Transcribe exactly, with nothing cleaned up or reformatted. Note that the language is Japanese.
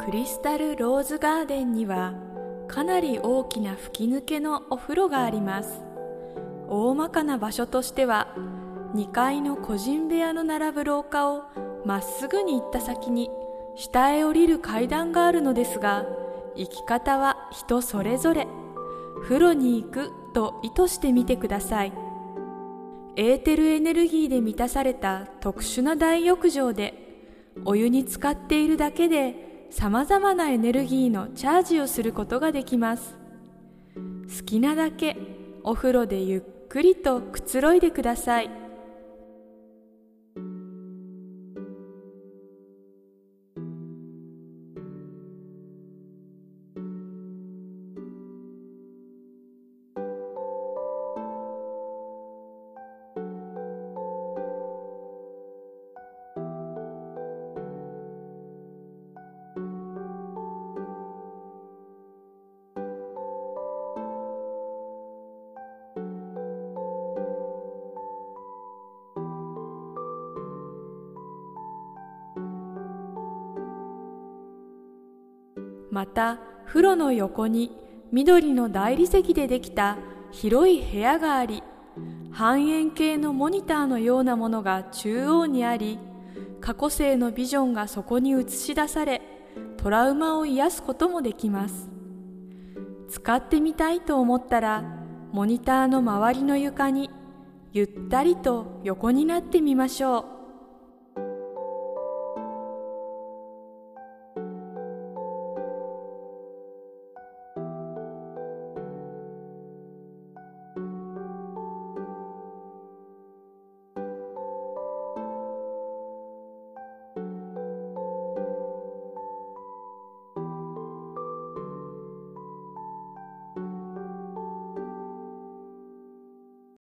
クリスタルローズガーデンにはかなり大きな吹き抜けのお風呂があります。大まかな場所としてはにかいの個人部屋の並ぶ廊下をまっすぐに行った先に下へ降りる階段があるのですが、行き方は人それぞれ。風呂に行くと意図してみてください。エーテルエネルギーで満たされた特殊な大浴場で、お湯に浸かっているだけでさまざまなエネルギーのチャージをすることができます。好きなだけお風呂でゆっくりとくつろいでください。また風呂の横に緑の大理石でできた広い部屋があり、半円形のモニターのようなものが中央にあり、過去世のビジョンがそこに映し出され、トラウマを癒すこともできます。使ってみたいと思ったら、モニターの周りの床にゆったりと横になってみましょう。